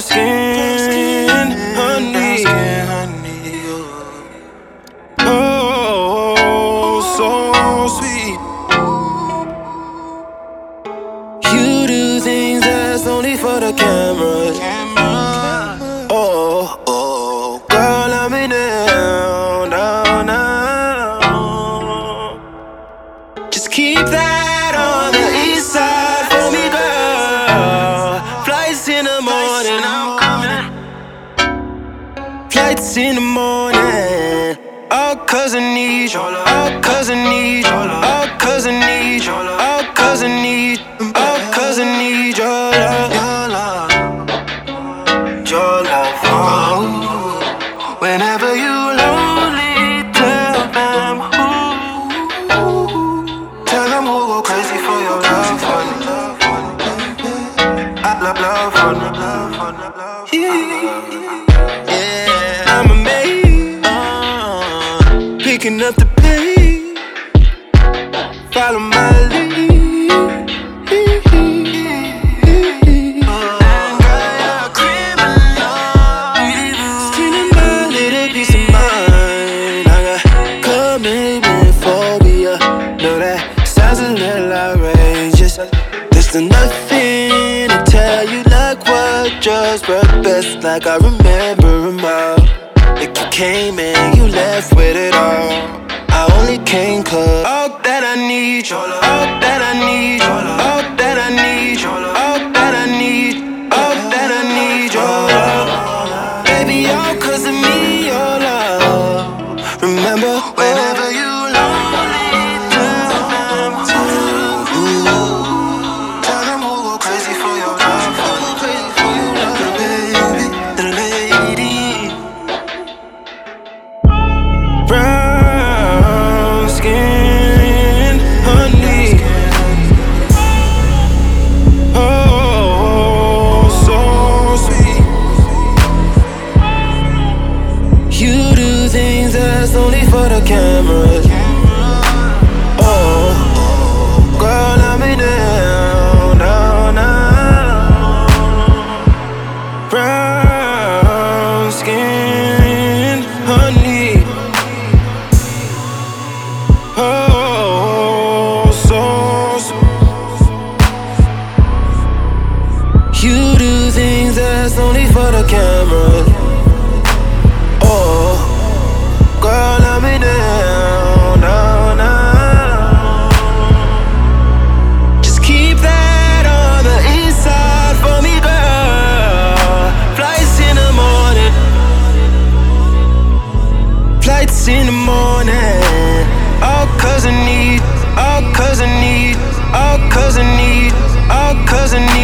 skin, honey. Oh, so sweet. You do things that's only for the camera. Oh, girl, let me down, down, down. Just keep that on the east side for me, girl. Flights in the morning, I'm coming. Flights in the morning. All 'cause I need you, all 'cause I need you, all 'cause I need you, all 'cause I need, all 'cause I need your love, your love, your love. Oh. Whenever you lonely, tell them who. Tell them who go crazy for your love, honey. I love, love, honey. Yeah, I'm a maid, picking up the pace. Follow my lead. And girl, you're a criminal. Stealing my little piece of mind. I got commitment phobia. Know that sounds a little outrageous. There's nothing to tell you like what just worked best. Like I remember them all. Like you came and you left with it all. I only came 'cause all that I need, all that I need, all that I need, all that I need, all that I need, your love. Baby, all 'cause of me, your love. Remember whenever you lonely, tell them who. Tell them who go crazy for your love, crazy for your love, baby, the lady. Brown skin, honey. Oh, so sweet. You do things that's only for the cameras. Oh, girl, let me down, down, down. Brown skin, honey. Oh, so you do things that's only for the camera. Oh, girl, let me down, down, down. Just keep that on the east side for me, girl. Flights in the morning. Flights in the morning. All 'cause I need, all 'cause I need, all 'cause I need, all 'cause I need.